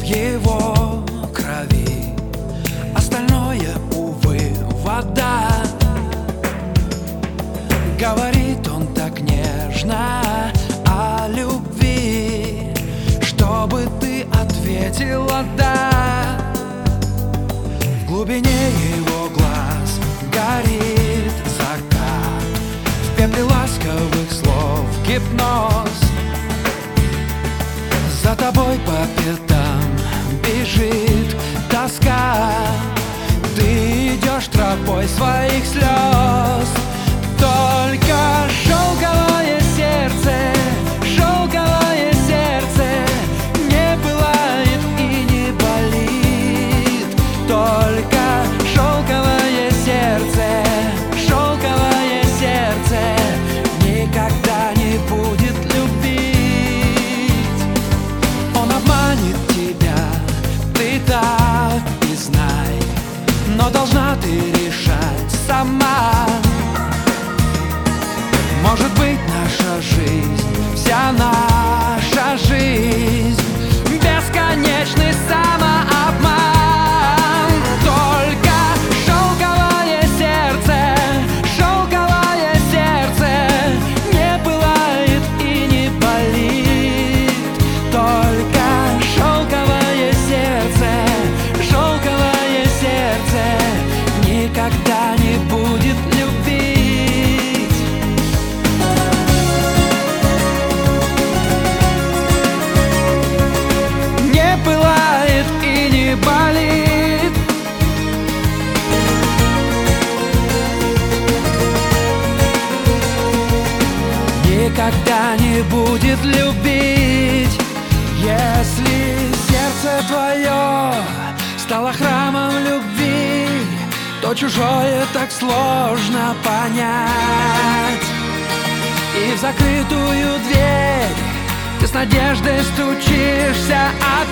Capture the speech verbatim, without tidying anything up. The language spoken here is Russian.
его крови, остальное, увы, вода. Говорит он так нежно о любви, чтобы ты ответила «да». В глубине его глаз горит закат, в пепле ласковых слов гипноз. За тобой по пятам бежит тоска, ты идешь тропой своих слез. Только шелковое сердце, шелковое сердце не пылает и не болит. Только шелковое сердце, шелковое сердце никогда не будет любить. Он обманет тебя, ты так и знай, но должна ты решать сама. Может быть, наша жизнь, вся наша жизнь бесконечный самообман. Только шелковое сердце, шелковое сердце не пылает и не болит. Только шелковое сердце, шелковое сердце никогда не будет любить. Пылает и не болит. Никогда не будет любить. Если сердце твое стало храмом любви, то чужое так сложно понять. И в закрытую дверь ты с надеждой стучишься, а